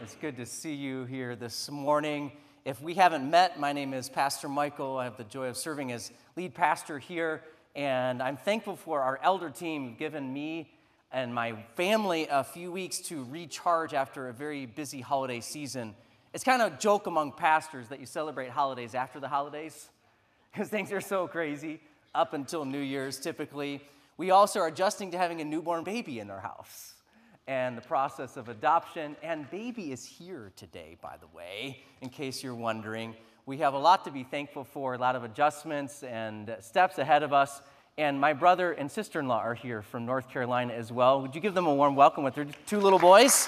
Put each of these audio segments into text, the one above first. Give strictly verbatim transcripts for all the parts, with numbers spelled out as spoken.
It's good to see you here this morning. If we haven't met, my name is Pastor Michael. I have the joy of serving as lead pastor here, and I'm thankful for our elder team given me and my family a few weeks to recharge after a very busy holiday season. It's kind of a joke among pastors that you celebrate holidays after the holidays because things are so crazy up until New Year's typically. We also are adjusting to having a newborn baby in our house and the process of adoption. And baby is here today, by the way, in case you're wondering. We have a lot to be thankful for, a lot of adjustments and steps ahead of us. And my brother and sister-in-law are here from North Carolina as well. Would you give them a warm welcome with their two little boys?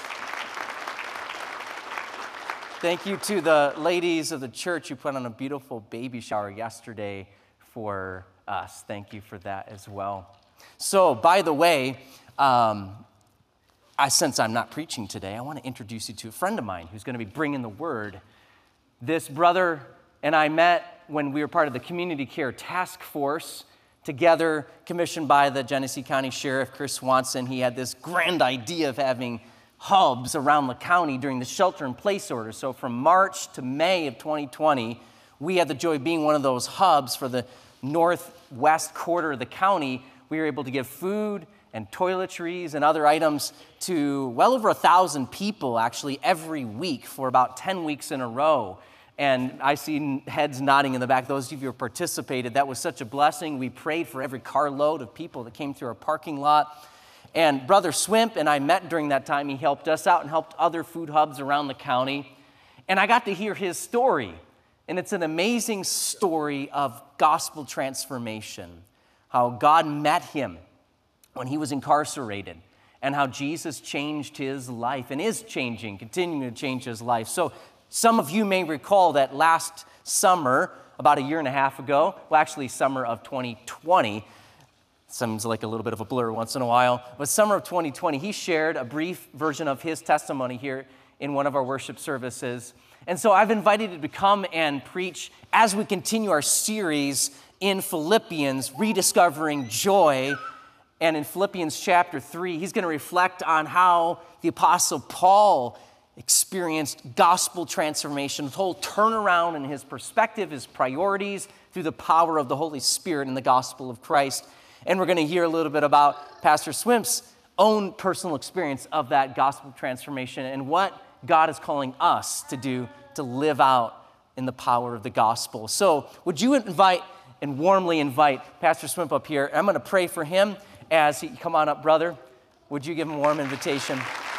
Thank you to the ladies of the church who put on a beautiful baby shower yesterday for us. Thank you for that as well. So, by the way, um, I, since I'm not preaching today, I want to introduce you to a friend of mine who's going to be bringing the word. This brother and I met when we were part of the Community Care Task Force, together commissioned by the Genesee County Sheriff, Chris Swanson. He had this grand idea of having hubs around the county during the shelter-in-place order. So from March to May of twenty twenty, we had the joy of being one of those hubs for the northwest quarter of the county. We were able to give food and toiletries and other items to well over a thousand people actually every week for about ten weeks in a row. And I see heads nodding in the back. Those of you who participated, that was such a blessing. We prayed for every carload of people that came through our parking lot. And Brother Swimp and I met during that time. He helped us out and helped other food hubs around the county. And I got to hear his story. And it's an amazing story of gospel transformation, how God met him when he was incarcerated, and how Jesus changed his life and is changing, continuing to change his life. So some of you may recall that last summer, about a year and a half ago, well, actually summer of twenty twenty, seems like a little bit of a blur once in a while, but summer of twenty twenty, he shared a brief version of his testimony here in one of our worship services. And so I've invited him to come and preach as we continue our series in Philippians, Rediscovering Joy. And in Philippians chapter three, he's going to reflect on how the Apostle Paul experienced gospel transformation, a whole turnaround in his perspective, his priorities, through the power of the Holy Spirit in the gospel of Christ. And we're going to hear a little bit about Pastor Swimp's own personal experience of that gospel transformation and what God is calling us to do to live out in the power of the gospel. So would you invite and warmly invite Pastor Swimp up here? I'm going to pray for him. As he, come on up, brother. Would you give him a warm invitation?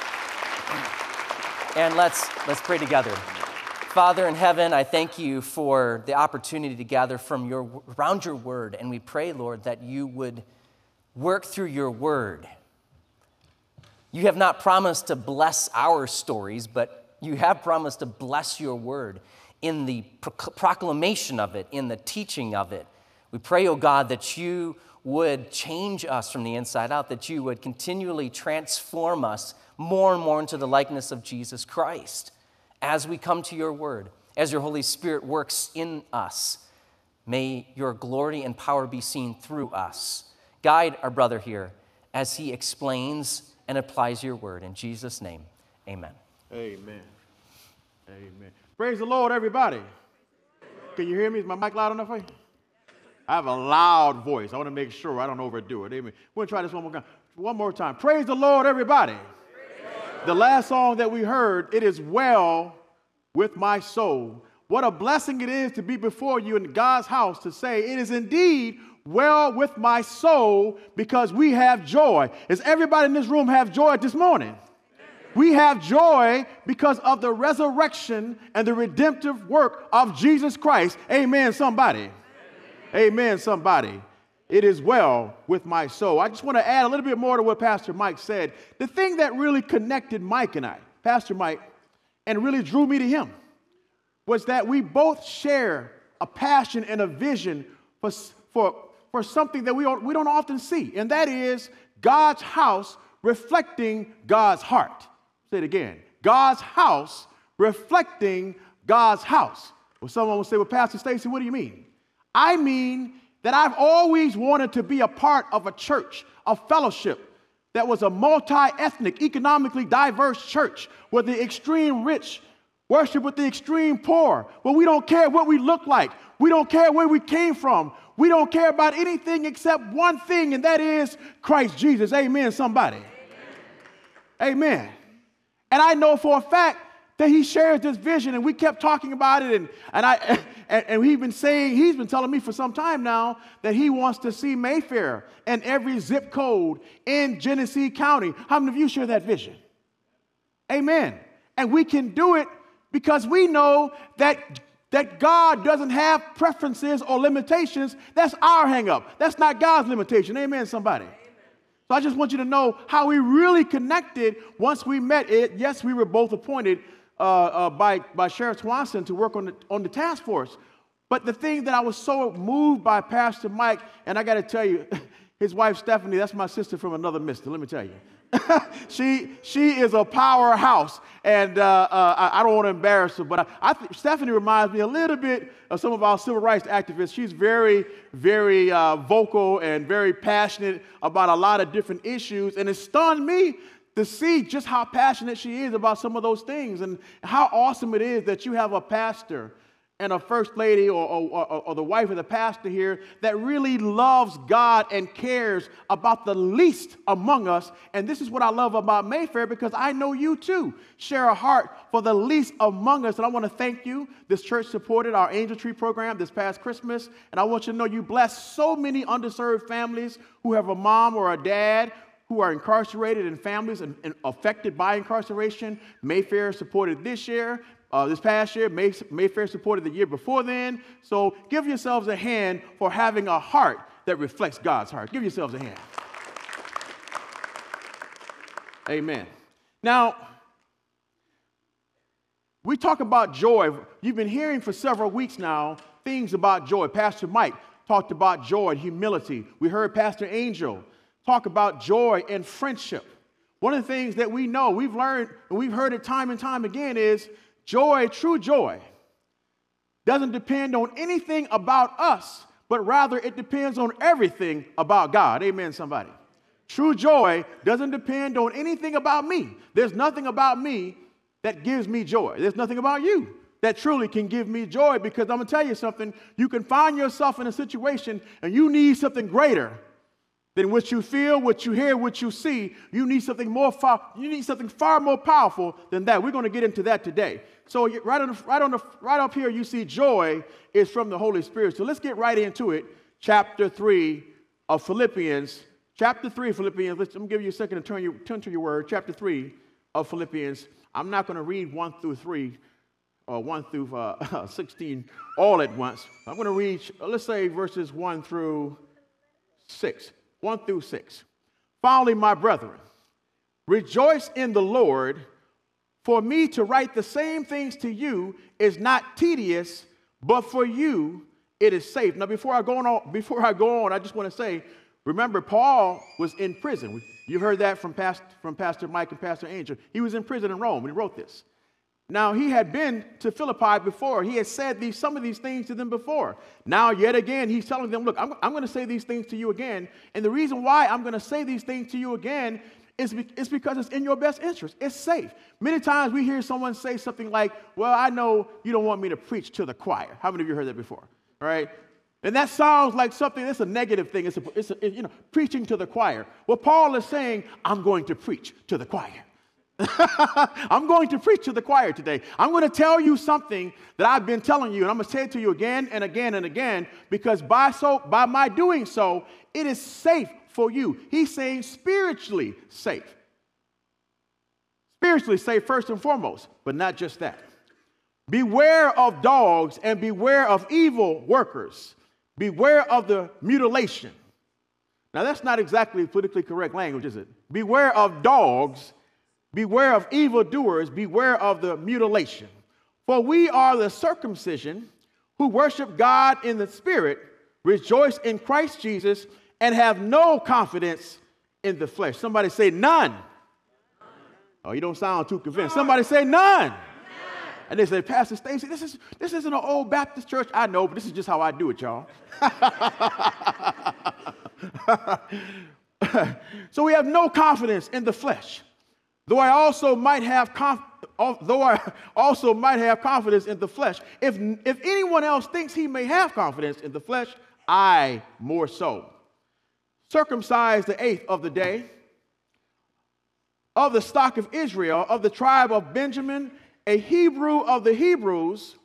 And let's let's pray together. Father in heaven, I thank you for the opportunity to gather from your around your word, and we pray, Lord, that you would work through your word. You have not promised to bless our stories, but you have promised to bless your word in the proclamation of it, in the teaching of it. We pray, oh God, that you would change us from the inside out, that you would continually transform us more and more into the likeness of Jesus Christ as we come to your word, as your Holy Spirit works in us. May your glory and power be seen through us. Guide our brother here as he explains and applies your word. In Jesus' name, amen. Amen. Amen. Praise the Lord, everybody. Can you hear me? Is my mic loud enough for you? I have a loud voice. I want to make sure I don't overdo it. Amen. We're going to try this one more time. One more time. Praise the Lord, everybody. Praise the last song that we heard, It Is Well With My Soul. What a blessing it is to be before you in God's house to say, it is indeed well with my soul because we have joy. Does everybody in this room have joy this morning? We have joy because of the resurrection and the redemptive work of Jesus Christ. Amen, somebody. Amen, somebody. It is well with my soul. I just want to add a little bit more to what Pastor Mike said. The thing that really connected Mike and I, Pastor Mike, and really drew me to him was that we both share a passion and a vision for, for, for something that we don't, we don't often see, and that is God's house reflecting God's heart. Say it again. God's house reflecting God's house. Well, someone will say, well, Pastor Stacy, what do you mean? I mean that I've always wanted to be a part of a church, a fellowship, that was a multi-ethnic, economically diverse church where the extreme rich worship with the extreme poor. Well, we don't care what we look like. We don't care where we came from. We don't care about anything except one thing, and that is Christ Jesus. Amen, somebody. Amen. Amen. And I know for a fact that he shares this vision, and we kept talking about it, and, and, I, and, and we've been saying, he's been telling me for some time now that he wants to see Mayfair and every zip code in Genesee County. How many of you share that vision? Amen. And we can do it because we know that, that God doesn't have preferences or limitations. That's our hang up. That's not God's limitation. Amen, somebody. Amen. So I just want you to know how we really connected once we met it. Yes, we were both appointed uh, uh, by, by Sheriff Swanson to work on the, on the task force. But the thing that I was so moved by Pastor Mike, and I got to tell you, his wife Stephanie, that's my sister from another mister, let me tell you. she she is a powerhouse, and uh, uh, I, I don't want to embarrass her, but I, I th- Stephanie reminds me a little bit of some of our civil rights activists. She's very, very uh, vocal and very passionate about a lot of different issues, and it stunned me to see just how passionate she is about some of those things, and how awesome it is that you have a pastor and a first lady or, or, or, or the wife of the pastor here that really loves God and cares about the least among us. And this is what I love about Mayfair, because I know you too share a heart for the least among us. And I want to thank you. This church supported our Angel Tree program this past Christmas. And I want you to know you bless so many underserved families who have a mom or a dad who are incarcerated, and families and, and affected by incarceration. Mayfair supported this year. Uh, this past year, May, Mayfair supported the year before then. So give yourselves a hand for having a heart that reflects God's heart. Give yourselves a hand. Amen. Now, we talk about joy. You've been hearing for several weeks now things about joy. Pastor Mike talked about joy and humility. We heard Pastor Angel talk about joy and friendship. One of the things that we know, we've learned, and we've heard it time and time again, is joy, true joy, doesn't depend on anything about us, but rather it depends on everything about God. Amen, somebody. True joy doesn't depend on anything about me. There's nothing about me that gives me joy. There's nothing about you that truly can give me joy, because I'm going to tell you something. You can find yourself in a situation and you need something greater than what you feel, what you hear, what you see. You need something more far, you need something far more powerful than that. We're going to get into that today. So right on the, right on the, right up here, you see joy is from the Holy Spirit. So let's get right into it. Chapter three of Philippians. Chapter three of Philippians. Let's, let me give you a second to turn, your, turn to your word. Chapter three of Philippians. I'm not going to read one through three or one through uh, sixteen all at once. I'm going to read, let's say, verses one through six. one through six. Finally, my brethren, rejoice in the Lord. For me to write the same things to you is not tedious, but for you it is safe. Now, before I go on, before I go on, I just want to say, remember, Paul was in prison. You heard that from, Past, from Pastor Mike and Pastor Angel. He was in prison in Rome when he wrote this. Now, he had been to Philippi before. He had said these, some of these things to them before. Now, yet again, he's telling them, look, I'm, I'm going to say these things to you again. And the reason why I'm going to say these things to you again is be, it's because it's in your best interest. It's safe. Many times we hear someone say something like, well, I know you don't want me to preach to the choir. How many of you heard that before? All right? And that sounds like something, that's a negative thing. It's, a, it's a, you know, preaching to the choir. Well, Paul is saying, I'm going to preach to the choir. I'm going to preach to the choir today. I'm going to tell you something that I've been telling you, and I'm going to say it to you again and again and again, because by so by my doing so, it is safe for you. He's saying spiritually safe. Spiritually safe first and foremost, but not just that. Beware of dogs and beware of evil workers. Beware of the mutilation. Now, that's not exactly politically correct language, is it? Beware of dogs. Beware of evildoers, beware of the mutilation. For we are the circumcision who worship God in the Spirit, rejoice in Christ Jesus, and have no confidence in the flesh. Somebody say none. None. Oh, you don't sound too convinced. Somebody say none. None. And they say, Pastor Stacy, this is this isn't an old Baptist church. I know, but this is just how I do it, y'all. So we have no confidence in the flesh. Though I also might have conf- though I also might have confidence in the flesh. If, if anyone else thinks he may have confidence in the flesh, I more so. Circumcised the eighth of the day, of the stock of Israel, of the tribe of Benjamin, a Hebrew of the Hebrews,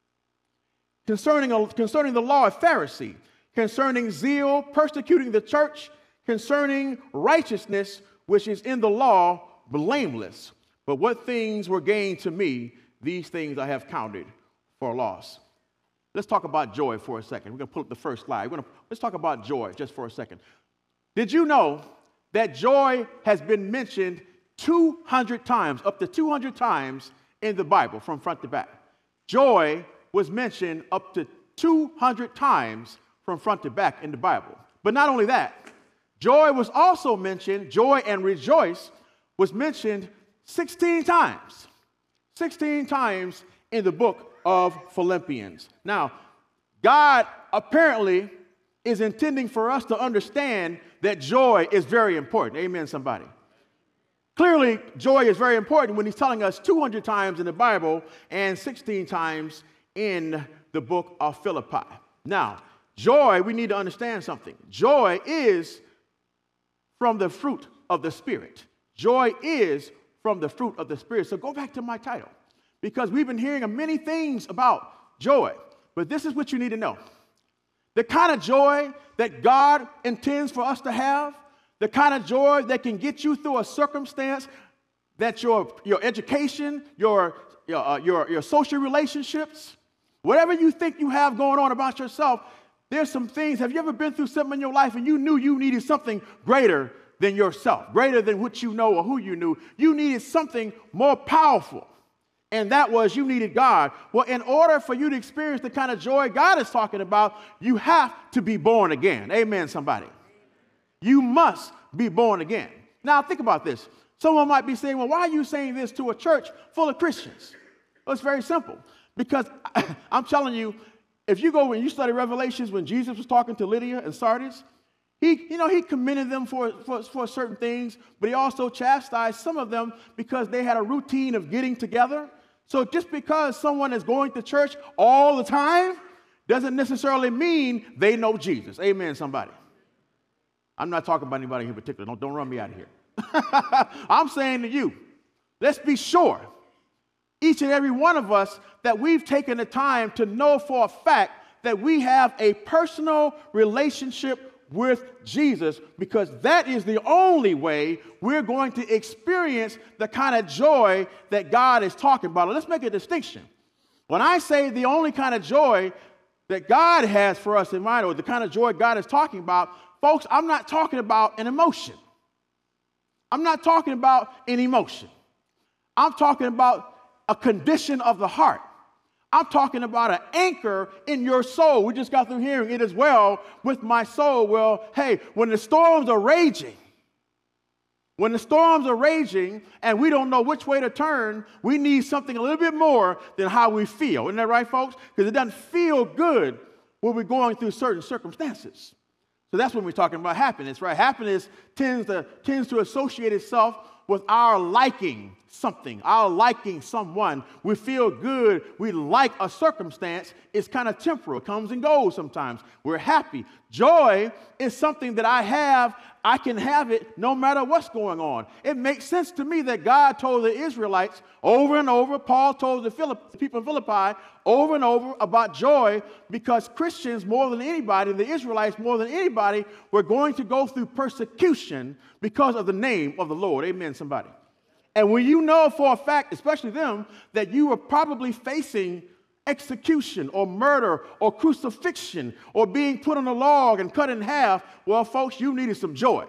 concerning, a, concerning the law, a Pharisee, concerning zeal, persecuting the church, concerning righteousness, which is in the law, blameless. But what things were gained to me, these things I have counted for loss. Let's talk about joy for a second. We're going to pull up the first slide. We're going to, let's talk about joy just for a second. Did you know that joy has been mentioned two hundred times, up to two hundred times in the Bible from front to back? Joy was mentioned up to two hundred times from front to back in the Bible. But not only that, joy was also mentioned, joy and rejoice was mentioned sixteen times. sixteen times in the book of Philippians. Now, God apparently is intending for us to understand that joy is very important. Amen, somebody. Clearly, joy is very important when he's telling us two hundred times in the Bible and sixteen times in the book of Philippi. Now, joy, we need to understand something. Joy is from the fruit of the Spirit. Joy is from the fruit of the Spirit. So go back to my title, because we've been hearing many things about joy, but this is what you need to know. The kind of joy that God intends for us to have, the kind of joy that can get you through a circumstance, that your, your education, your, your, uh, your, your social relationships, whatever you think you have going on about yourself, there's some things. Have you ever been through something in your life and you knew you needed something greater than yourself, greater than what you know or who you knew? You needed something more powerful, and that was you needed God. Well, in order for you to experience the kind of joy God is talking about, you have to be born again. Amen, somebody. You must be born again. Now, think about this. Someone might be saying, well, why are you saying this to a church full of Christians? Well, it's very simple. Because I'm telling you, if you go and you study Revelations, when Jesus was talking to Lydia and Sardis, he, you know, he commended them for, for, for certain things, but he also chastised some of them because they had a routine of getting together. So just because someone is going to church all the time doesn't necessarily mean they know Jesus. Amen, somebody. I'm not talking about anybody in particular. Don't, don't run me out of here. I'm saying to you, let's be sure, each and every one of us, that we've taken the time to know for a fact that we have a personal relationship with Jesus, because that is the only way we're going to experience the kind of joy that God is talking about. Let's make a distinction. When I say the only kind of joy that God has for us in mind, or the kind of joy God is talking about, folks, I'm not talking about an emotion. I'm not talking about an emotion. I'm talking about a condition of the heart. I'm talking about an anchor in your soul. We just got through hearing it as well with my soul. Well, hey, when the storms are raging, when the storms are raging and we don't know which way to turn, we need something a little bit more than how we feel. Isn't that right, folks? Because it doesn't feel good when we're going through certain circumstances. So that's when we're talking about happiness, right? Happiness tends to, tends to associate itself with our liking something, our liking someone. We feel good. We like a circumstance. It's kind of temporal. It comes and goes sometimes. We're happy. Joy is something that I have. I can have it no matter what's going on. It makes sense to me that God told the Israelites over and over, Paul told the, Philipp, the people in Philippi over and over about joy, because Christians more than anybody, the Israelites more than anybody, were going to go through persecution because of the name of the Lord. Amen, somebody. And when you know for a fact, especially them, that you were probably facing execution or murder or crucifixion or being put on a log and cut in half, well, folks, you needed some joy.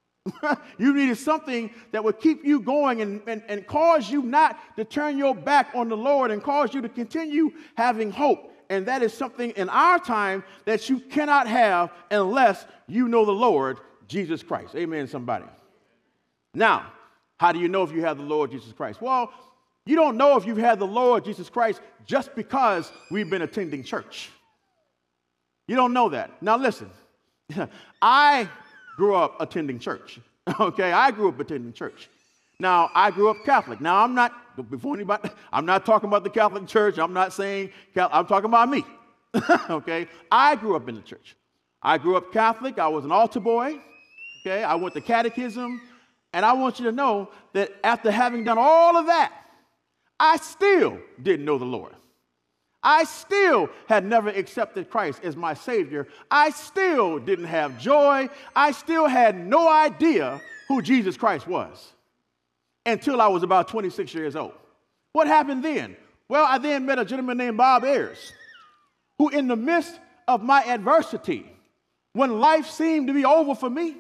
You needed something that would keep you going and, and, and cause you not to turn your back on the Lord and cause you to continue having hope. And that is something in our time that you cannot have unless you know the Lord Jesus Christ. Amen, somebody. Now, how do you know if you have the Lord Jesus Christ? Well, you don't know if you've had the Lord Jesus Christ just because we've been attending church. You don't know that. Now listen, I grew up attending church. Okay, I grew up attending church. Now, I grew up Catholic. Now, I'm not, before anybody, I'm not talking about the Catholic Church. I'm not saying, I'm talking about me. Okay, I grew up in the church. I grew up Catholic. I was an altar boy. Okay, I went to catechism. And I want you to know that after having done all of that, I still didn't know the Lord. I still had never accepted Christ as my Savior. I still didn't have joy. I still had no idea who Jesus Christ was until I was about twenty-six years old. What happened then? Well, I then met a gentleman named Bob Ayers, who in the midst of my adversity, when life seemed to be over for me,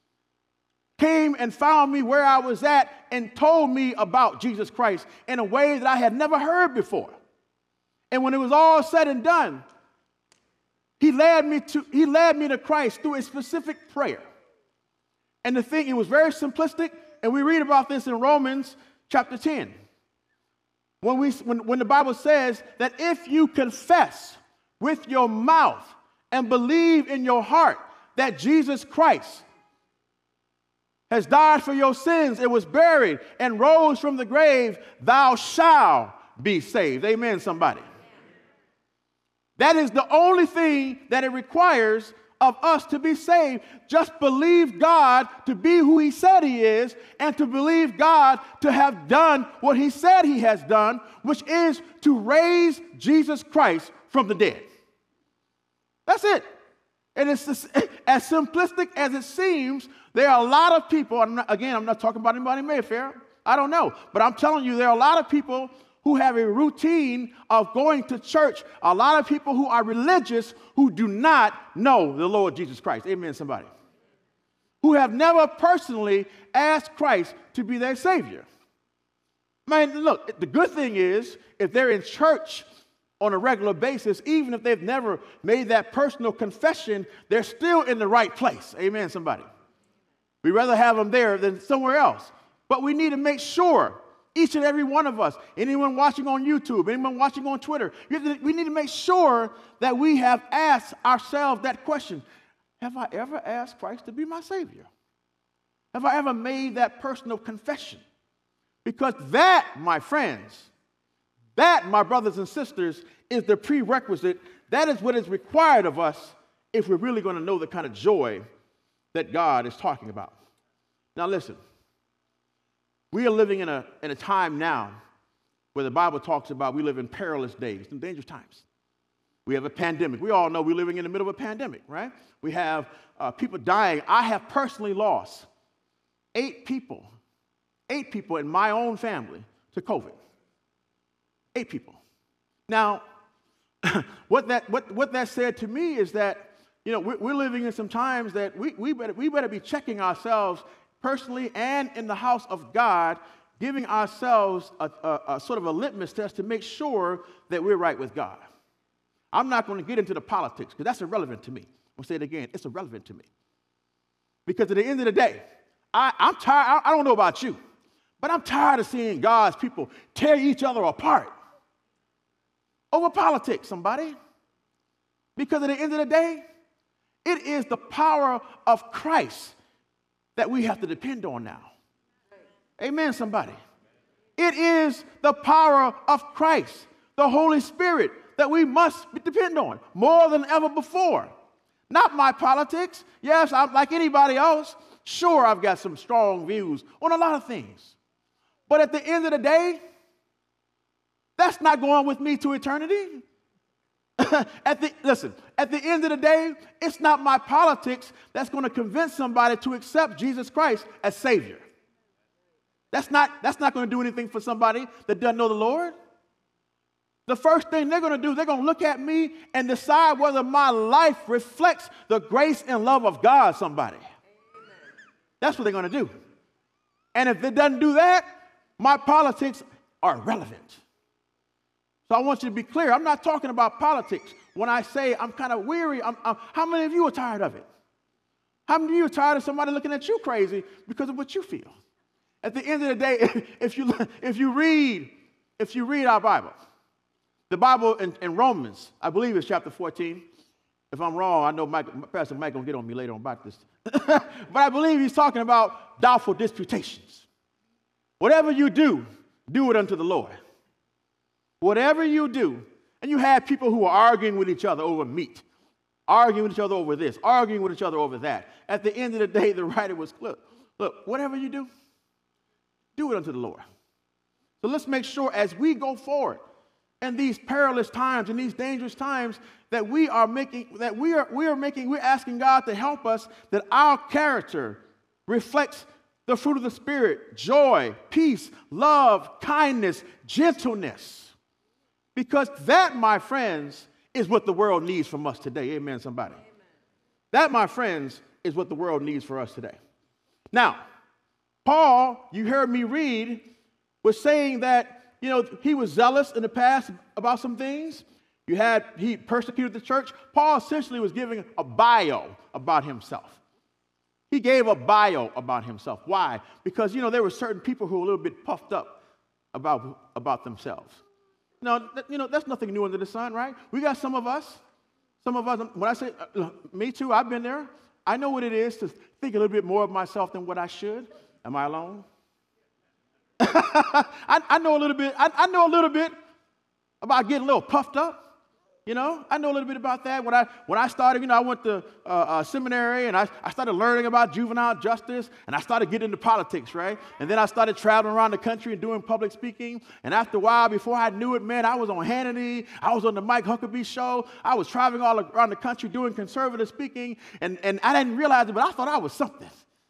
came and found me where I was at and told me about Jesus Christ in a way that I had never heard before. And when it was all said and done, he led me to, he led me to Christ through a specific prayer. And the thing, it was very simplistic, and we read about this in Romans chapter ten. When, we, when, when the Bible says that if you confess with your mouth and believe in your heart that Jesus Christ has died for your sins and was buried and rose from the grave, thou shalt be saved. Amen, somebody. That is the only thing that it requires of us to be saved. Just believe God to be who he said he is, and to believe God to have done what he said he has done, which is to raise Jesus Christ from the dead. That's it. And it's as, as simplistic as it seems. There are a lot of people, I'm not, again, I'm not talking about anybody in Mayfair. I don't know. But I'm telling you, there are a lot of people who have a routine of going to church, a lot of people who are religious who do not know the Lord Jesus Christ. Amen, somebody. Who have never personally asked Christ to be their Savior. Man, look, the good thing is, if they're in church on a regular basis, even if they've never made that personal confession, they're still in the right place. Amen, somebody. We'd rather have them there than somewhere else. But we need to make sure, each and every one of us, anyone watching on YouTube, anyone watching on Twitter, we need to make sure that we have asked ourselves that question. Have I ever asked Christ to be my Savior? Have I ever made that personal confession? Because that, my friends, that, my brothers and sisters, is the prerequisite. That is what is required of us if we're really going to know the kind of joy that God is talking about. Now listen, we are living in a, in a time now where the Bible talks about we live in perilous days, in dangerous times. We have a pandemic. We all know we're living in the middle of a pandemic, right? We have uh, people dying. I have personally lost eight people, eight people in my own family to COVID. Eight people. Now, what that, what, what that said to me is that, you know, we're, we're living in some times that we, we, better, we better be checking ourselves personally and in the house of God, giving ourselves a, a, a sort of a litmus test to make sure that we're right with God. I'm not going to get into the politics because that's irrelevant to me. I'll say it again. It's irrelevant to me. Because at the end of the day, I, I'm tired. I, I don't know about you, but I'm tired of seeing God's people tear each other apart over politics, somebody. Because at the end of the day, it is the power of Christ that we have to depend on now. Amen, somebody. It is the power of Christ, the Holy Spirit, that we must depend on more than ever before. Not my politics. Yes, I'm like anybody else. Sure, I've got some strong views on a lot of things. But at the end of the day, that's not going with me to eternity. at the, listen, at the end of the day, it's not my politics that's going to convince somebody to accept Jesus Christ as Savior. That's not, that's not going to do anything for somebody that doesn't know the Lord. The first thing they're going to do, they're going to look at me and decide whether my life reflects the grace and love of God, somebody. That's what they're going to do. And if it doesn't do that, my politics are irrelevant. So I want you to be clear. I'm not talking about politics when I say I'm kind of weary. I'm, I'm, how many of you are tired of it? How many of you are tired of somebody looking at you crazy because of what you feel? At the end of the day, if you, if you, read, if you read our Bible, the Bible in, in Romans, I believe it's chapter fourteen, If I'm wrong, I know Mike, Pastor Mike going to get on me later on about this. But I believe he's talking about doubtful disputations. Whatever you do, do it unto the Lord. Whatever you do, and you have people who are arguing with each other over meat, arguing with each other over this, arguing with each other over that. At the end of the day, the writer was, look, look, whatever you do, do it unto the Lord. So let's make sure as we go forward in these perilous times, in these dangerous times, that we are making, that we are, we are making, we're asking God to help us, that our character reflects the fruit of the Spirit: joy, peace, love, kindness, gentleness. Because that, my friends, is what the world needs from us today. Amen, somebody. Amen. That, my friends, is what the world needs for us today. Now, Paul, you heard me read, was saying that, you know, he was zealous in the past about some things. You had, he persecuted the church. Paul essentially was giving a bio about himself. He gave a bio about himself. Why? Because, you know, there were certain people who were a little bit puffed up about, about themselves. Now, you know, that's nothing new under the sun, right? We got some of us, some of us, when I say, uh, me too, I've been there. I know what it is to think a little bit more of myself than what I should. Am I alone? I, I know a little bit, I, I know a little bit about getting a little puffed up. You know, I know a little bit about that. When I when I started, you know, I went to uh, uh, seminary, and I, I started learning about juvenile justice, and I started getting into politics, right? And then I started traveling around the country and doing public speaking. And after a while, before I knew it, man, I was on Hannity. I was on the Mike Huckabee show. I was traveling all around the country doing conservative speaking, and, and I didn't realize it, but I thought I was something.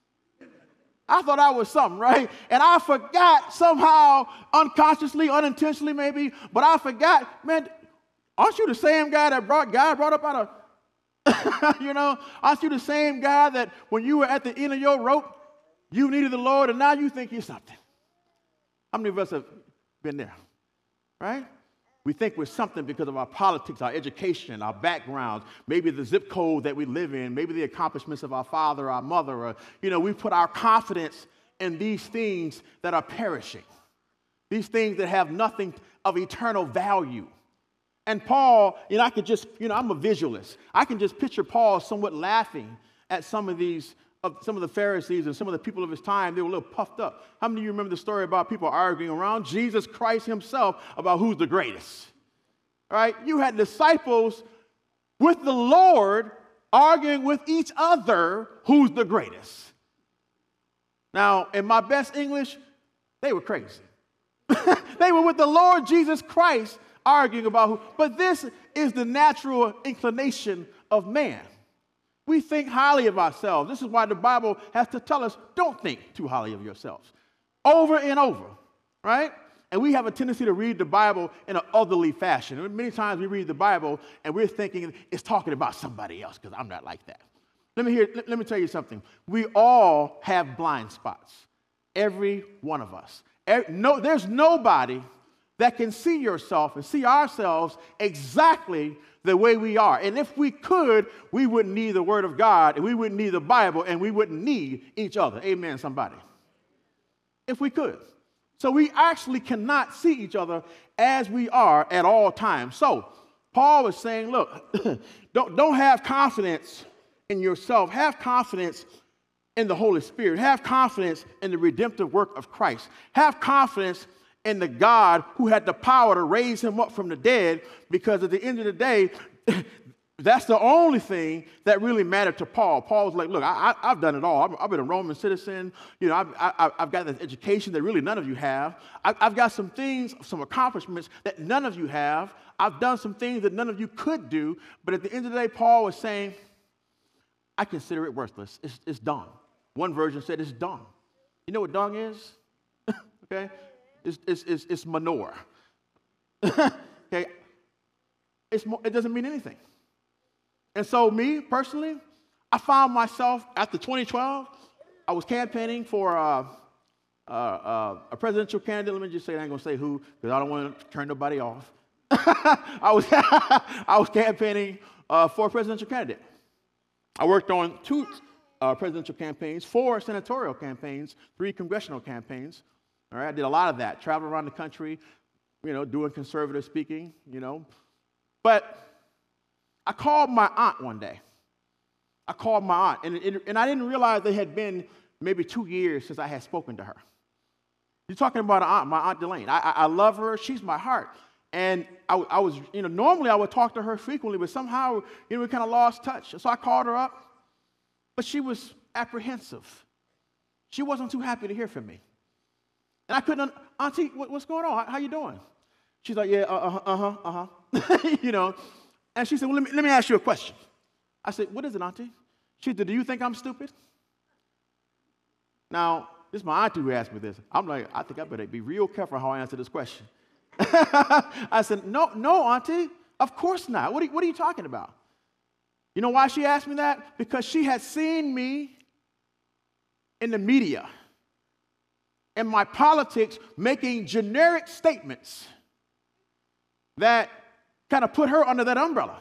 I thought I was something, right? And I forgot somehow, unconsciously, unintentionally maybe, but I forgot, man, aren't you the same guy that brought God brought up out of, you know, aren't you the same guy that when you were at the end of your rope, you needed the Lord, and now you think you're something? How many of us have been there, right? We think we're something because of our politics, our education, our backgrounds, maybe the zip code that we live in, maybe the accomplishments of our father, our mother, or, you know, we put our confidence in these things that are perishing, these things that have nothing of eternal value. And Paul, you know, I could just, you know, I'm a visualist. I can just picture Paul somewhat laughing at some of these, of some of the Pharisees and some of the people of his time. They were a little puffed up. How many of you remember the story about people arguing around Jesus Christ himself about who's the greatest? All right? You had disciples with the Lord arguing with each other who's the greatest. Now, in my best English, they were crazy. They were with the Lord Jesus Christ arguing about who, but this is the natural inclination of man. We think highly of ourselves. This is why the Bible has to tell us, don't think too highly of yourselves. Over and over, right? And we have a tendency to read the Bible in an otherly fashion. And many times we read the Bible and we're thinking it's talking about somebody else, because I'm not like that. Let me hear, let, let me tell you something. We all have blind spots. Every one of us. Every, no, there's nobody that can see yourself and see ourselves exactly the way we are. And if we could, we wouldn't need the Word of God, and we wouldn't need the Bible, and we wouldn't need each other. Amen, somebody. If we could. So we actually cannot see each other as we are at all times. So Paul is saying, look, don't, don't have confidence in yourself. Have confidence in the Holy Spirit. Have confidence in the redemptive work of Christ. Have confidence in the God who had the power to raise him up from the dead, because at the end of the day, that's the only thing that really mattered to Paul. Paul was like, look, I, I, I've done it all. I've, I've been a Roman citizen. You know, I've, I, I've got this education that really none of you have. I, I've got some things, some accomplishments that none of you have. I've done some things that none of you could do. But at the end of the day, Paul was saying, I consider it worthless. It's, it's dung. One version said it's dung. You know what dung is? Okay? It's, it's, it's, it's manure. Okay? It's, it doesn't mean anything. And so me, personally, I found myself, after twenty twelve, I was campaigning for uh, uh, uh, a presidential candidate. Let me just say, I ain't going to say who, because I don't want to turn nobody off. I was I was campaigning uh, for a presidential candidate. I worked on two uh, presidential campaigns, four senatorial campaigns, three congressional campaigns. All right, I did a lot of that, traveling around the country, you know, doing conservative speaking, you know. But I called my aunt one day. I called my aunt, and, it, and I didn't realize it had been maybe two years since I had spoken to her. You're talking about an aunt, my Aunt Delane. I, I, I love her. She's my heart. And I, I was, you know, normally I would talk to her frequently, but somehow, you know, we kind of lost touch. So I called her up, but she was apprehensive. She wasn't too happy to hear from me. And I couldn't, Auntie, what, what's going on? How, how you doing? She's like, yeah, uh-huh, uh-huh, uh-huh. You know, and she said, well, let me, let me ask you a question. I said, what is it, Auntie? She said, do you think I'm stupid? Now, this is my auntie who asked me this. I'm like, I think I better be real careful how I answer this question. I said, no, no, Auntie, of course not. What are, what are you talking about? You know why she asked me that? Because she had seen me in the media and my politics making generic statements that kind of put her under that umbrella.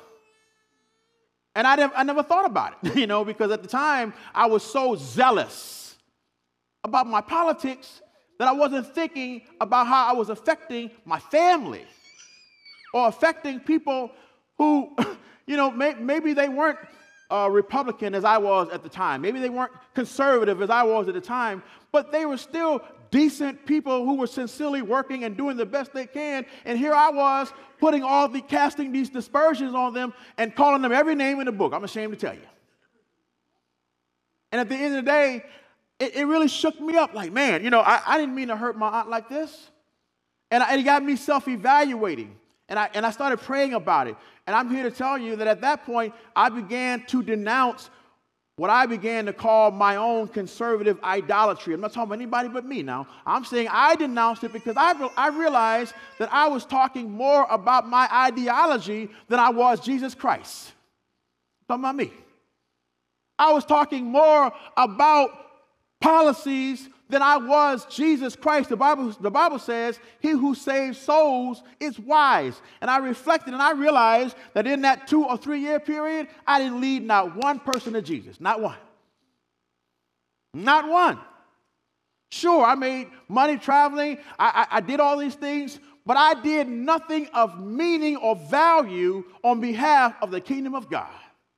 And I never, I never thought about it, you know, because at the time I was so zealous about my politics that I wasn't thinking about how I was affecting my family or affecting people who, you know, may, maybe they weren't uh, Republican as I was at the time. Maybe they weren't conservative as I was at the time, but they were still decent people who were sincerely working and doing the best they can. And here I was putting all the, casting these dispersions on them and calling them every name in the book. I'm ashamed to tell you. And at the end of the day, it, it really shook me up. Like, man, you know, I, I didn't mean to hurt my aunt like this. And, I, and it got me self-evaluating. And I, and I started praying about it. And I'm here to tell you that at that point, I began to denounce what I began to call my own conservative idolatry. I'm not talking about anybody but me now. I'm saying I denounced it because I, I realized that I was talking more about my ideology than I was Jesus Christ. I'm talking about me. I was talking more about policies than I was Jesus Christ. The Bible, the Bible says, he who saves souls is wise. And I reflected and I realized that in that two or three year period, I didn't lead not one person to Jesus. Not one. Not one. Sure, I made money traveling. I, I, I did all these things, but I did nothing of meaning or value on behalf of the kingdom of God.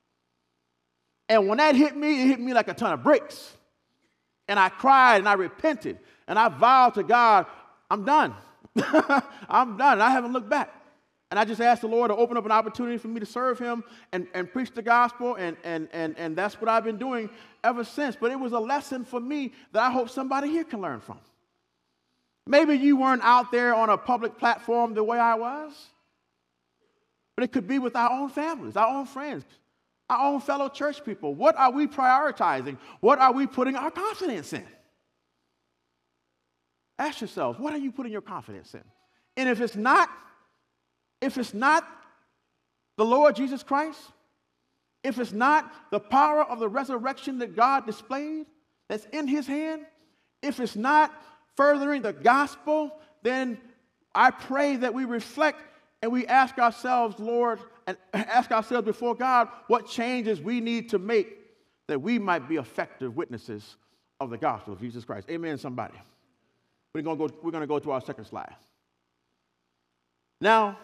And when that hit me, it hit me like a ton of bricks. And I cried and I repented and I vowed to God, I'm done. I'm done. And I haven't looked back. And I just asked the Lord to open up an opportunity for me to serve him and, and preach the gospel. And, and, and, and that's what I've been doing ever since. But it was a lesson for me that I hope somebody here can learn from. Maybe you weren't out there on a public platform the way I was. But it could be with our own families, our own friends, our own fellow church people. What are we prioritizing? What are we putting our confidence in? Ask yourselves, what are you putting your confidence in? And if it's not, if it's not the Lord Jesus Christ, if it's not the power of the resurrection that God displayed that's in his hand, if it's not furthering the gospel, then I pray that we reflect and we ask ourselves, Lord, and ask ourselves before God what changes we need to make that we might be effective witnesses of the gospel of Jesus Christ. Amen, somebody. We're going to go, we're going to go to our second slide. Now,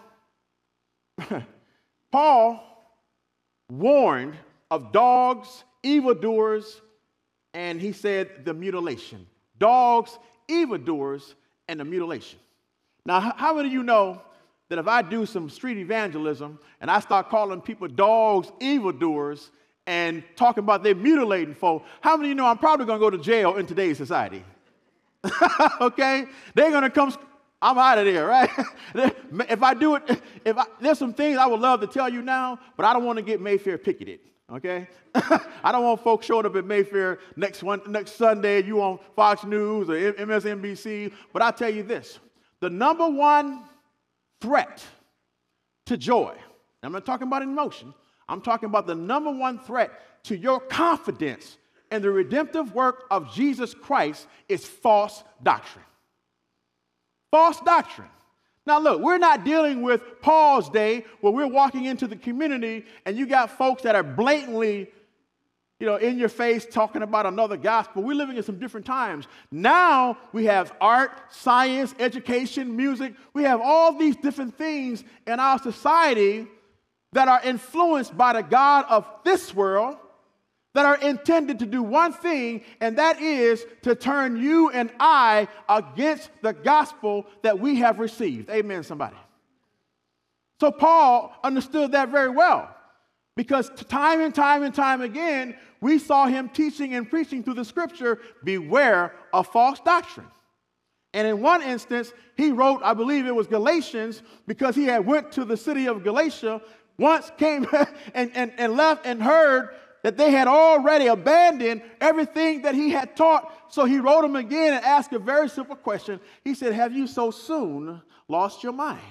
Paul warned of dogs, evildoers, and he said the mutilation. Dogs, evildoers, and the mutilation. Now, how many of you know that if I do some street evangelism and I start calling people dogs, evildoers, and talking about they mutilating folk, how many of you know I'm probably going to go to jail in today's society? Okay? They're going to come, I'm out of there, right? If I do it, if I, there's some things I would love to tell you now, but I don't want to get Mayfair picketed, okay? I don't want folks showing up at Mayfair next one, next Sunday, you on Fox News or M S N B C, but I'll tell you this, the number one threat to joy. I'm not talking about emotion. I'm talking about the number one threat to your confidence in the redemptive work of Jesus Christ is false doctrine. False doctrine. Now look, we're not dealing with Paul's day where we're walking into the community and you got folks that are blatantly, you know, in your face talking about another gospel. We're living in some different times. Now we have art, science, education, music. We have all these different things in our society that are influenced by the God of this world, that are intended to do one thing, and that is to turn you and I against the gospel that we have received. Amen, somebody. So Paul understood that very well, because time and time and time again, we saw him teaching and preaching through the scripture, beware of false doctrine. And in one instance, he wrote, I believe it was Galatians, because he had went to the city of Galatia, once came and, and, and left and heard that they had already abandoned everything that he had taught. So he wrote them again and asked a very simple question. He said, have you so soon lost your mind?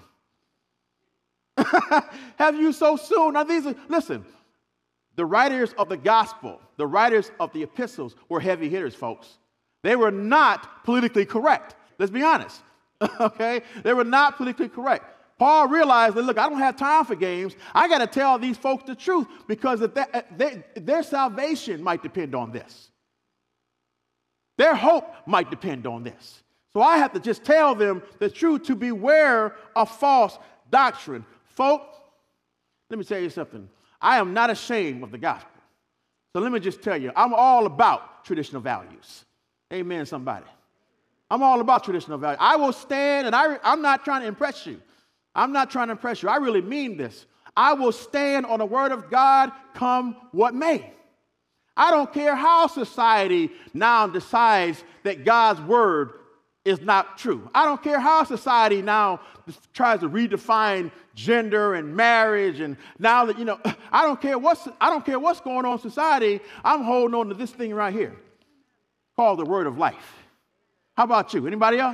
Have you so soon? Now these are, listen, the writers of the gospel, the writers of the epistles were heavy hitters, folks. They were not politically correct. Let's be honest. Okay? They were not politically correct. Paul realized that, look, I don't have time for games. I got to tell these folks the truth, because if they, they, their salvation might depend on this. Their hope might depend on this. So I have to just tell them the truth, to beware of false doctrine. Folks, let me tell you something. I am not ashamed of the gospel. So let me just tell you, I'm all about traditional values. Amen, somebody. I'm all about traditional values. I will stand, and I, I'm not trying to impress you. I'm not trying to impress you. I really mean this. I will stand on the word of God come what may. I don't care how society now decides that God's word is not true. I don't care how society now tries to redefine gender and marriage, and now that, you know, I don't care what's, I don't care what's going on in society. I'm holding on to this thing right here called the word of life. How about you? Anybody else?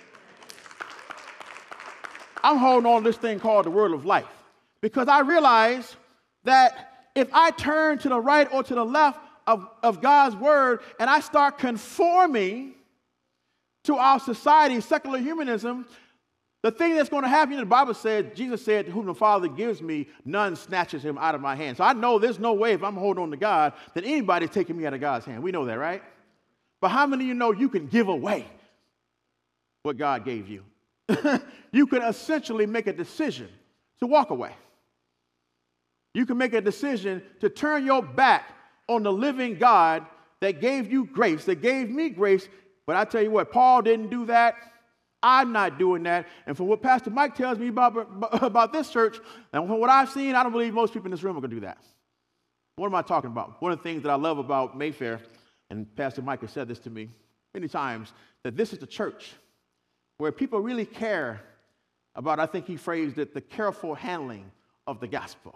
I'm holding on to this thing called the word of life, because I realize that if I turn to the right or to the left of, of God's word and I start conforming to our society, secular humanism, the thing that's going to happen, the Bible said, Jesus said, whom the Father gives me, none snatches him out of my hand. So I know there's no way, if I'm holding on to God, that anybody's taking me out of God's hand. We know that, right? But how many of you know you can give away what God gave you? You can essentially make a decision to walk away. You can make a decision to turn your back on the living God that gave you grace, that gave me grace. But I tell you what, Paul didn't do that. I'm not doing that. And from what Pastor Mike tells me about, about this church, and from what I've seen, I don't believe most people in this room are going to do that. What am I talking about? One of the things that I love about Mayfair, and Pastor Mike has said this to me many times, that this is the church where people really care about, I think he phrased it, the careful handling of the gospel.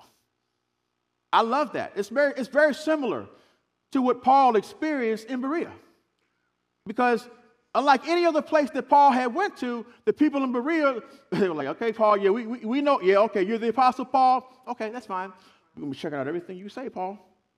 I love that. It's very, it's very similar to what Paul experienced in Berea. Because unlike any other place that Paul had went to, the people in Berea, they were like, okay, Paul, yeah, we, we, we know, yeah, okay, you're the Apostle Paul. Okay, that's fine. We're going to be checking out everything you say, Paul.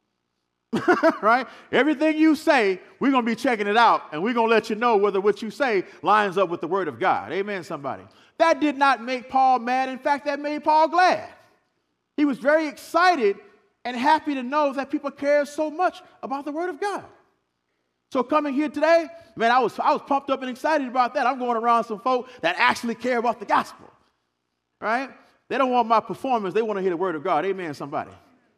Right? Everything you say, we're going to be checking it out, and we're going to let you know whether what you say lines up with the word of God. Amen, somebody. That did not make Paul mad. In fact, that made Paul glad. He was very excited and happy to know that people care so much about the word of God. So coming here today, man, I was, I was pumped up and excited about that. I'm going around some folk that actually care about the gospel. Right? They don't want my performance. They want to hear the word of God. Amen, somebody.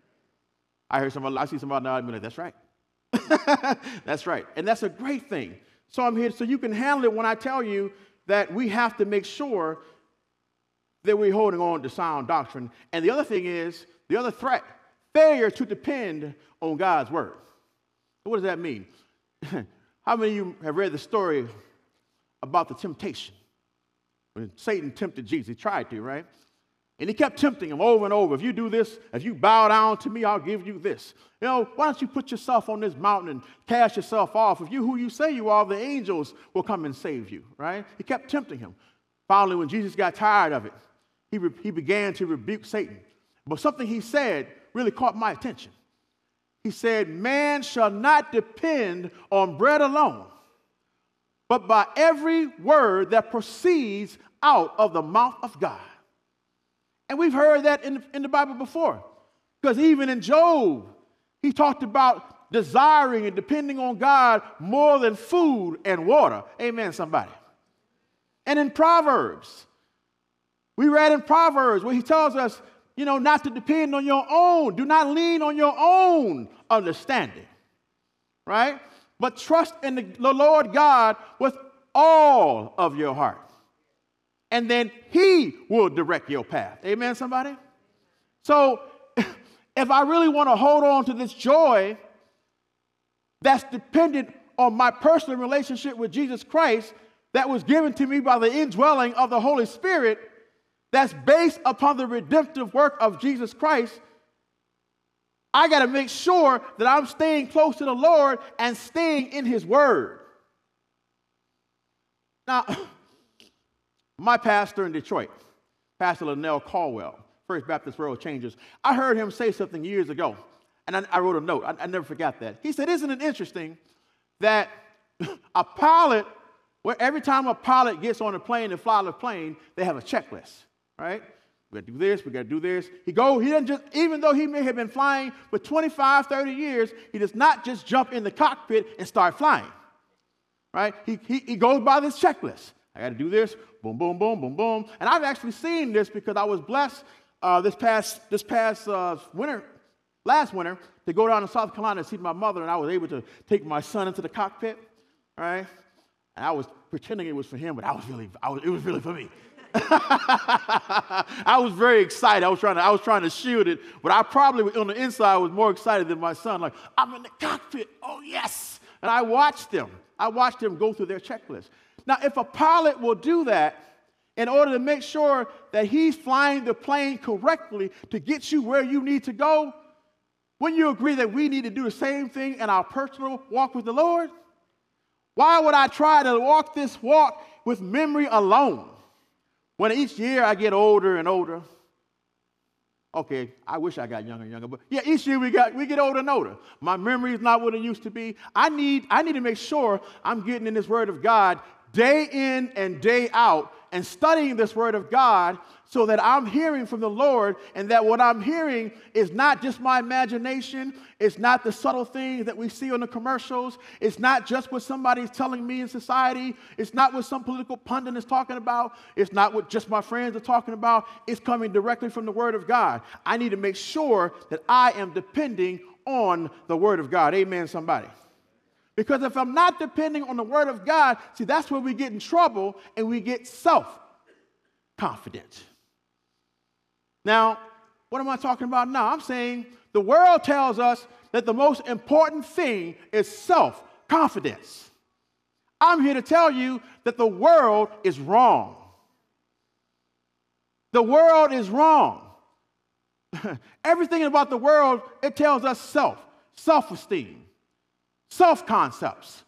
I heard somebody, I see somebody now, I'm like, that's right. That's right. And that's a great thing. So I'm here so you can handle it when I tell you that we have to make sure that we're holding on to sound doctrine. And the other thing is, the other threat, failure to depend on God's word. So what does that mean? How many of you have read the story about the temptation? When Satan tempted Jesus, he tried to, right? And he kept tempting him over and over. If you do this, if you bow down to me, I'll give you this. You know, why don't you put yourself on this mountain and cast yourself off? If you who you say you are, the angels will come and save you, right? He kept tempting him. Finally, when Jesus got tired of it, he, re- he began to rebuke Satan. But something he said really caught my attention. He said, man shall not depend on bread alone, but by every word that proceeds out of the mouth of God. And we've heard that in the, in the Bible before. Because even in Job, he talked about desiring and depending on God more than food and water. Amen, somebody. And in Proverbs, we read in Proverbs where he tells us you know, not to depend on your own. Do not lean on your own understanding, right? But trust in the, the Lord God with all of your heart. And then he will direct your path. Amen, somebody? So if I really want to hold on to this joy that's dependent on my personal relationship with Jesus Christ that was given to me by the indwelling of the Holy Spirit, that's based upon the redemptive work of Jesus Christ, I got to make sure that I'm staying close to the Lord and staying in his word. Now, my pastor in Detroit, Pastor Linnell Caldwell, First Baptist World Changers, I heard him say something years ago, and I, I wrote a note. I, I never forgot that. He said, isn't it interesting that a pilot, where every time a pilot gets on a plane to fly the plane, they have a checklist, right? We got to do this, we got to do this. He go, he doesn't just, even though he may have been flying for twenty-five, thirty years, he does not just jump in the cockpit and start flying, right? He, he, he goes by this checklist. I got to do this, boom, boom, boom, boom, boom. And I've actually seen this because I was blessed uh, this past, this past uh, winter, last winter, to go down to South Carolina to see my mother, and I was able to take my son into the cockpit, right? And I was pretending it was for him, but I was really, I was, it was really for me. I was very excited. I was trying to, I was trying to shield it, but I probably on the inside was more excited than my son. Like, I'm in the cockpit. Oh yes! And I watched them. I watched them go through their checklist. Now, if a pilot will do that in order to make sure that he's flying the plane correctly to get you where you need to go, wouldn't you agree that we need to do the same thing in our personal walk with the Lord? Why would I try to walk this walk with memory alone when each year I get older and older? Okay, I wish I got younger and younger, but yeah, each year we got we get older and older. My memory is not what it used to be. I need I need to make sure I'm getting in this Word of God day in and day out and studying this Word of God so that I'm hearing from the Lord, and that what I'm hearing is not just my imagination. It's not the subtle things that we see on the commercials. It's not just what somebody's telling me in society. It's not what some political pundit is talking about. It's not what just my friends are talking about. It's coming directly from the Word of God. I need to make sure that I am depending on the Word of God. Amen, somebody. Because if I'm not depending on the Word of God, see, that's where we get in trouble and we get self-confident. Now, what am I talking about now? I'm saying the world tells us that the most important thing is self-confidence. I'm here to tell you that the world is wrong. The world is wrong. Everything about the world, it tells us self, self-esteem, self-concepts,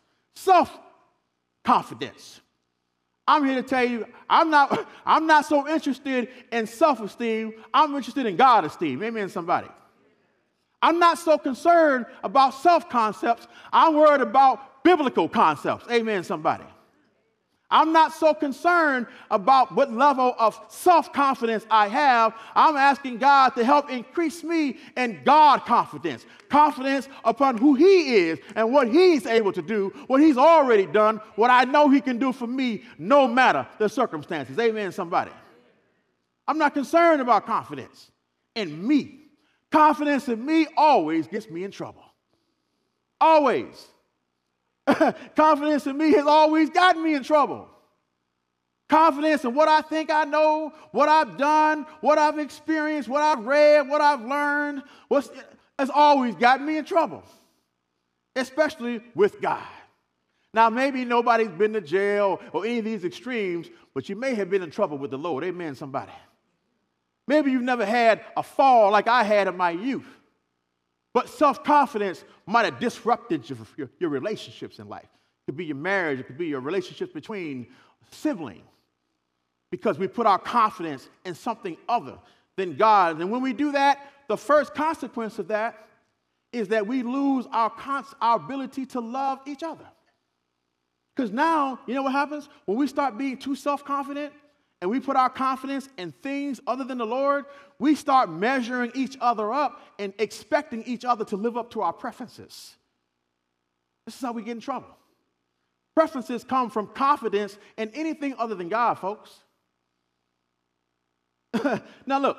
self-confidence. I'm here to tell you, I'm not, I'm not so interested in self-esteem. I'm interested in God-esteem. Amen, somebody. I'm not so concerned about self-concepts. I'm worried about biblical concepts. Amen, somebody. I'm not so concerned about what level of self-confidence I have. I'm asking God to help increase me in God confidence. Confidence upon who he is and what he's able to do, what he's already done, what I know he can do for me no matter the circumstances. Amen, somebody. I'm not concerned about confidence in me. Confidence in me always gets me in trouble. Always. Confidence in me has always gotten me in trouble. Confidence in what I think I know, what I've done, what I've experienced, what I've read, what I've learned, what's, has always gotten me in trouble, especially with God. Now, maybe nobody's been to jail or any of these extremes, but you may have been in trouble with the Lord. Amen, somebody. Maybe you've never had a fall like I had in my youth. But self-confidence might have disrupted your, your, your relationships in life. It could be your marriage. It could be your relationships between siblings. Because we put our confidence in something other than God. And when we do that, the first consequence of that is that we lose our, cons- our ability to love each other. Because now, you know what happens? When we start being too self-confident, and we put our confidence in things other than the Lord, we start measuring each other up and expecting each other to live up to our preferences. This is how we get in trouble. Preferences come from confidence in anything other than God, folks. Now look,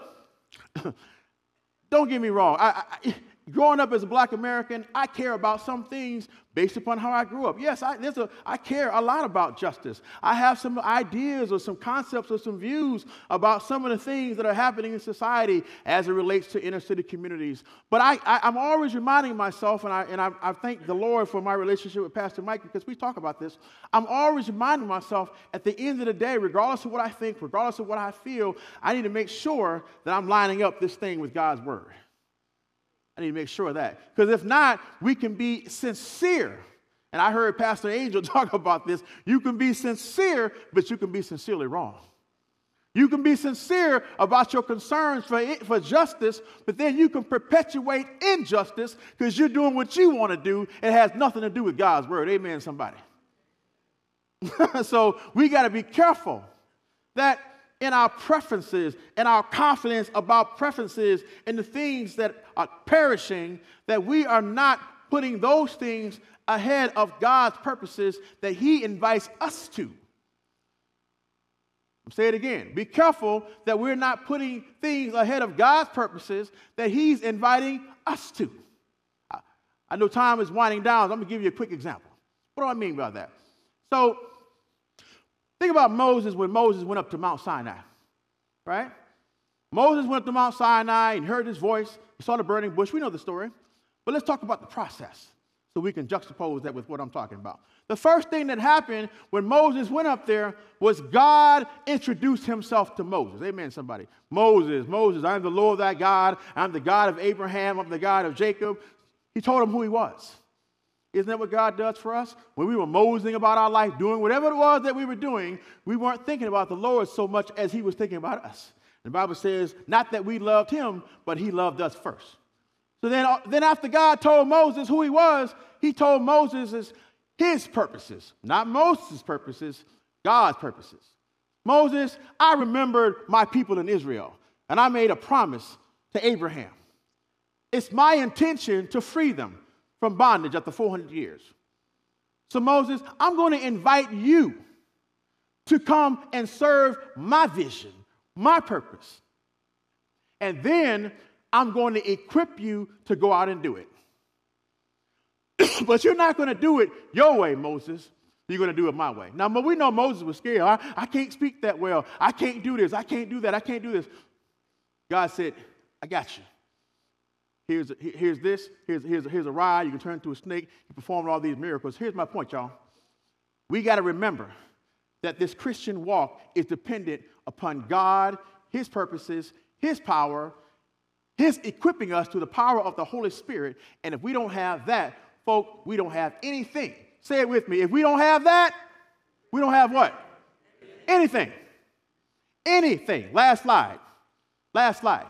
Don't get me wrong. I, I, growing up as a black American, I care about some things based upon how I grew up. Yes, I, there's a, I care a lot about justice. I have some ideas or some concepts or some views about some of the things that are happening in society as it relates to inner city communities. But I, I, I'm always reminding myself, and, I, and I, I thank the Lord for my relationship with Pastor Mike because we talk about this. I'm always reminding myself at the end of the day, regardless of what I think, regardless of what I feel, I need to make sure that I'm lining up this thing with God's word. I need to make sure of that. Because if not, we can be sincere. And I heard Pastor Angel talk about this. You can be sincere, but you can be sincerely wrong. You can be sincere about your concerns for, for justice, but then you can perpetuate injustice because you're doing what you want to do. It has nothing to do with God's word. Amen, somebody. So we got to be careful that in our preferences and our confidence about preferences and the things that are perishing, that we are not putting those things ahead of God's purposes that he invites us to. I'll say it again. Be careful that we're not putting things ahead of God's purposes that he's inviting us to. I, I know time is winding down. So I'm going to give you a quick example. What do I mean by that? So, think about Moses when Moses went up to Mount Sinai, right? Moses went up to Mount Sinai and heard his voice. He saw the burning bush. We know the story. But let's talk about the process so we can juxtapose that with what I'm talking about. The first thing that happened when Moses went up there was God introduced himself to Moses. Amen, somebody. Moses, Moses, I am the Lord thy God. I'm the God of Abraham. I'm the God of Jacob. He told him who he was. Isn't that what God does for us? When we were moseying about our life, doing whatever it was that we were doing, we weren't thinking about the Lord so much as he was thinking about us. The Bible says, not that we loved him, but he loved us first. So then, then after God told Moses who he was, he told Moses his purposes, not Moses' purposes, God's purposes. Moses, I remembered my people in Israel, and I made a promise to Abraham. It's my intention to free them from bondage after four hundred years. So Moses, I'm going to invite you to come and serve my vision, my purpose. And then I'm going to equip you to go out and do it. But you're not going to do it your way, Moses. You're going to do it my way. Now, we know Moses was scared. I, I can't speak that well. I can't do this. I can't do that. I can't do this. God said, I got you. Here's, here's this, here's, here's, here's a rod, you can turn into a snake, you perform all these miracles. Here's my point, y'all. We got to remember that this Christian walk is dependent upon God, his purposes, his power, his equipping us to the power of the Holy Spirit. And if we don't have that, folk, we don't have anything. Say it with me. If we don't have that, we don't have what? Anything. Anything. Last slide. Last slide.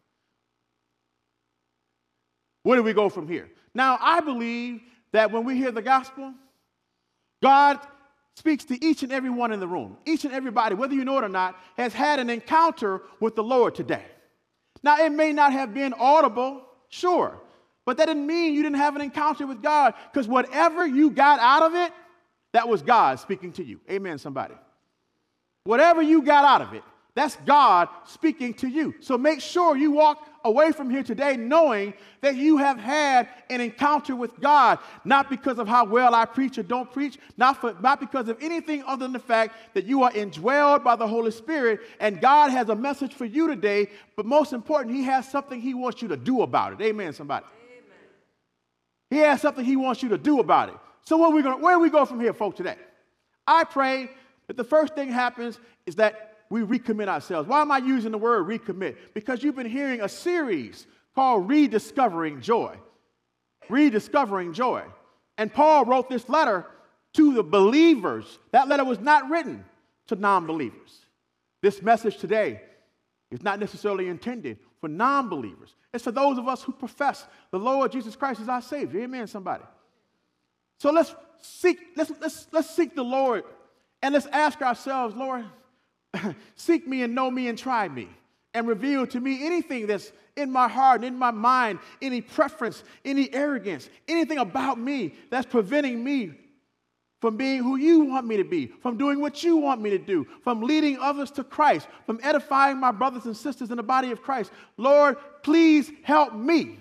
Where do we go from here? Now, I believe that when we hear the gospel, God speaks to each and every one in the room. Each and everybody, whether you know it or not, has had an encounter with the Lord today. Now, it may not have been audible, sure, but that didn't mean you didn't have an encounter with God, because whatever you got out of it, that was God speaking to you. Amen, somebody. Whatever you got out of it, that's God speaking to you. So make sure you walk away from here today knowing that you have had an encounter with God, not because of how well I preach or don't preach, not, for, not because of anything other than the fact that you are indwelled by the Holy Spirit and God has a message for you today, but most important, he has something he wants you to do about it. Amen, somebody. Amen. He has something he wants you to do about it. So where, are we gonna, where do we go from here, folks, today? I pray that the first thing happens is that we recommit ourselves. Why am I using the word recommit? Because you've been hearing a series called Rediscovering Joy. Rediscovering Joy. And Paul wrote this letter to the believers. That letter was not written to non-believers. This message today is not necessarily intended for non-believers. It's for those of us who profess the Lord Jesus Christ as our Savior. Amen, somebody. So let's seek, let's, let's, let's seek the Lord and let's ask ourselves, Lord, seek me and know me and try me and reveal to me anything that's in my heart and in my mind, any preference, any arrogance, anything about me that's preventing me from being who you want me to be, from doing what you want me to do, from leading others to Christ, from edifying my brothers and sisters in the body of Christ. Lord, please help me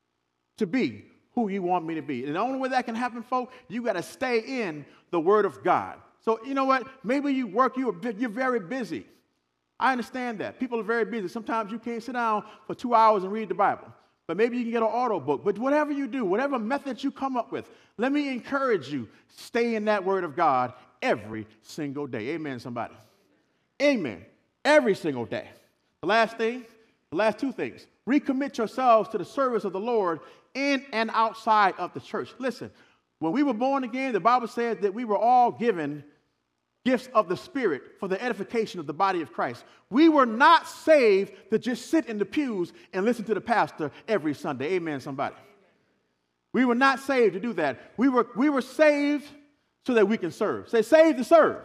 to be who you want me to be. And the only way that can happen, folks, you got to stay in the Word of God. So you know what? Maybe you work, you are, you're very busy. I understand that. People are very busy. Sometimes you can't sit down for two hours and read the Bible. But maybe you can get an auto book. But whatever you do, whatever method you come up with, let me encourage you, stay in that Word of God every single day. Amen, somebody. Amen. Every single day. The last thing, the last two things. Recommit yourselves to the service of the Lord in and outside of the church. Listen, when we were born again, the Bible says that we were all given gifts of the Spirit for the edification of the body of Christ. We were not saved to just sit in the pews and listen to the pastor every Sunday. Amen, somebody. We were not saved to do that. We were, we were saved so that we can serve. Say, saved to serve.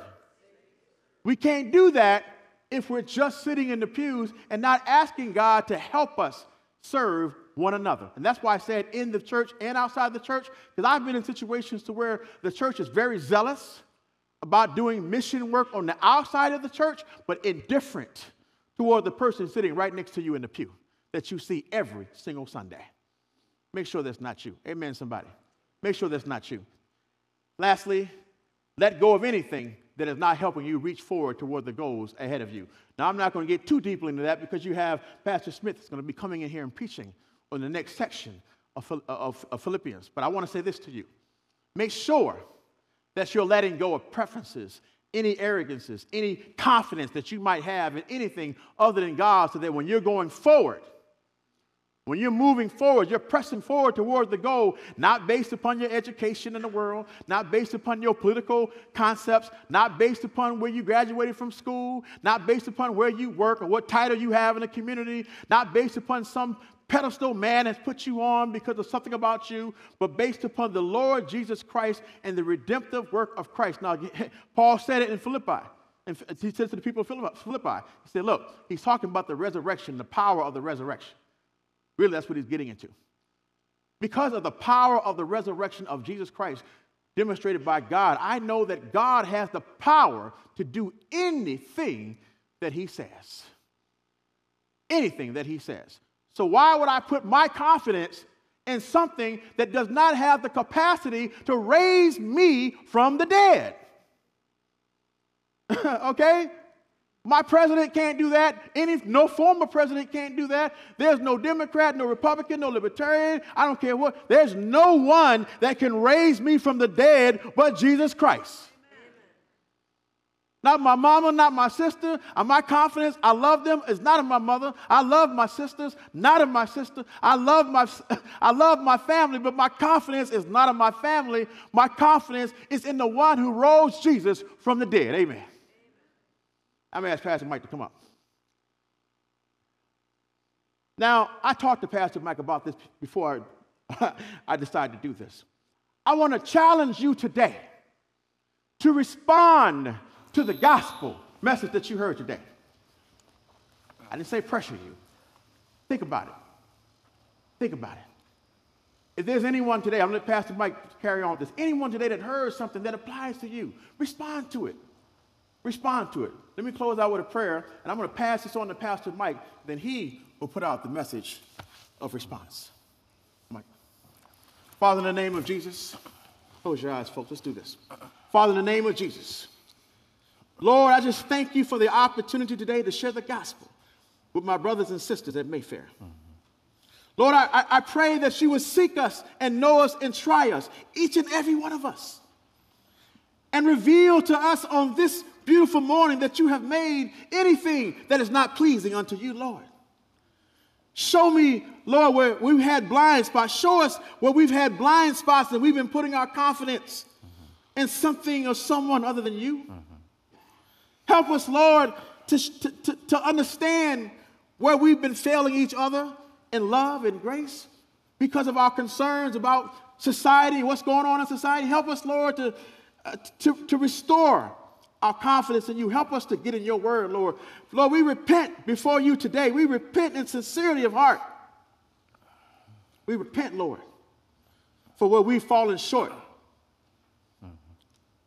We can't do that if we're just sitting in the pews and not asking God to help us serve one another. And that's why I said in the church and outside the church, because I've been in situations to where the church is very zealous about doing mission work on the outside of the church, but indifferent toward the person sitting right next to you in the pew that you see every single Sunday. Make sure that's not you. Amen, somebody. Make sure that's not you. Lastly, let go of anything that is not helping you reach forward toward the goals ahead of you. Now, I'm not going to get too deeply into that because you have Pastor Smith that's going to be coming in here and preaching on the next section of, of, of Philippians. But I want to say this to you. Make sure that you're letting go of preferences, any arrogances, any confidence that you might have in anything other than God, so that when you're going forward, when you're moving forward, you're pressing forward toward the goal, not based upon your education in the world, not based upon your political concepts, not based upon where you graduated from school, not based upon where you work or what title you have in the community, not based upon some pedestal man has put you on because of something about you, but based upon the Lord Jesus Christ and the redemptive work of Christ. Now, Paul said it in Philippi. And he said to the people of Philippi, he said, look, he's talking about the resurrection, the power of the resurrection. Really, that's what he's getting into. Because of the power of the resurrection of Jesus Christ demonstrated by God, I know that God has the power to do anything that he says. Anything that he says. So why would I put my confidence in something that does not have the capacity to raise me from the dead? Okay? My president can't do that. Any, no former president can't do that. There's no Democrat, no Republican, no Libertarian. I don't care what. There's no one that can raise me from the dead but Jesus Christ. Not my mama, not my sister. And my confidence, I love them, is not in my mother. I love my sisters, not in my sister. I love my, I love my family, but my confidence is not in my family. My confidence is in the one who rose Jesus from the dead. Amen. I'm going to ask Pastor Mike to come up. Now, I talked to Pastor Mike about this before I, I decided to do this. I want to challenge you today to respond to the gospel message that you heard today. I didn't say pressure you. Think about it. Think about it. If there's anyone today, I'm going to let Pastor Mike carry on with this. Anyone today that heard something that applies to you, respond to it. Respond to it. Let me close out with a prayer, and I'm going to pass this on to Pastor Mike. Then he will put out the message of response. Mike. Father, in the name of Jesus, close your eyes, folks. Let's do this. Father, in the name of Jesus, Lord, I just thank you for the opportunity today to share the gospel with my brothers and sisters at Mayfair. Mm-hmm. Lord, I, I pray that you would seek us and know us and try us, each and every one of us, and reveal to us on this beautiful morning that you have made anything that is not pleasing unto you, Lord. Show me, Lord, where we've had blind spots. Show us where we've had blind spots and we've been putting our confidence mm-hmm. in something or someone other than you. Mm-hmm. Help us, Lord, to, to, to understand where we've been failing each other in love and grace because of our concerns about society and what's going on in society. Help us, Lord, to, uh, to, to restore our confidence in you. Help us to get in your word, Lord. Lord, we repent before you today. We repent in sincerity of heart. We repent, Lord, for where we've fallen short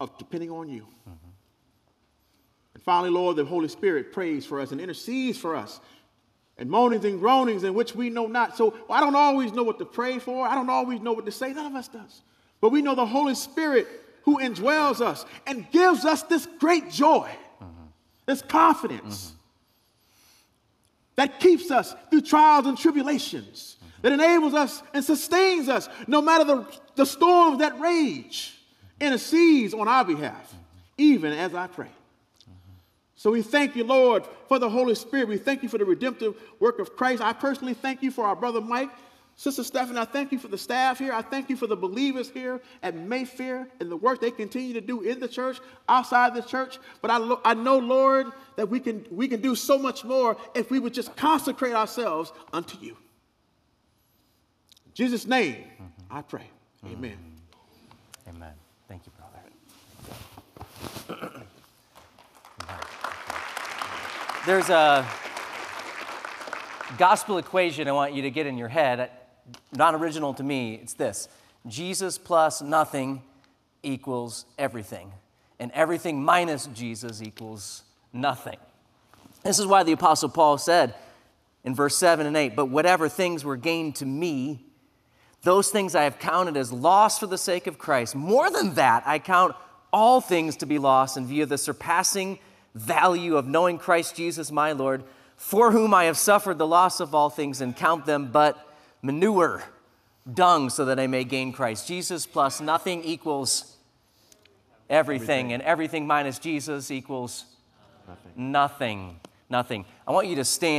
of depending on you. Mm-hmm. And finally, Lord, the Holy Spirit prays for us and intercedes for us and moanings and groanings in which we know not. So I don't always know what to pray for. I don't always know what to say. None of us does. But we know the Holy Spirit who indwells us and gives us this great joy, mm-hmm. this confidence mm-hmm. that keeps us through trials and tribulations, mm-hmm. that enables us and sustains us no matter the, the storms that rage, intercedes on our behalf, mm-hmm. even as I pray. So we thank you, Lord, for the Holy Spirit. We thank you for the redemptive work of Christ. I personally thank you for our brother Mike, Sister Stephanie. I thank you for the staff here. I thank you for the believers here at Mayfair and the work they continue to do in the church, outside the church. But I, lo- I know, Lord, that we can, we can do so much more if we would just consecrate ourselves unto you. In Jesus' name, mm-hmm. I pray. Mm-hmm. Amen. Amen. Thank you, brother. There's a gospel equation I want you to get in your head, not original to me. It's this: Jesus plus nothing equals everything, and everything minus Jesus equals nothing. This is why the Apostle Paul said in verse seven and eight, "But whatever things were gained to me, those things I have counted as loss for the sake of Christ. More than that, I count all things to be lost in view of the surpassing value of knowing Christ Jesus my Lord, for whom I have suffered the loss of all things and count them but manure, dung, so that I may gain Christ." Jesus plus nothing equals everything, everything. And everything minus Jesus equals nothing. Nothing. Nothing. I want you to stand.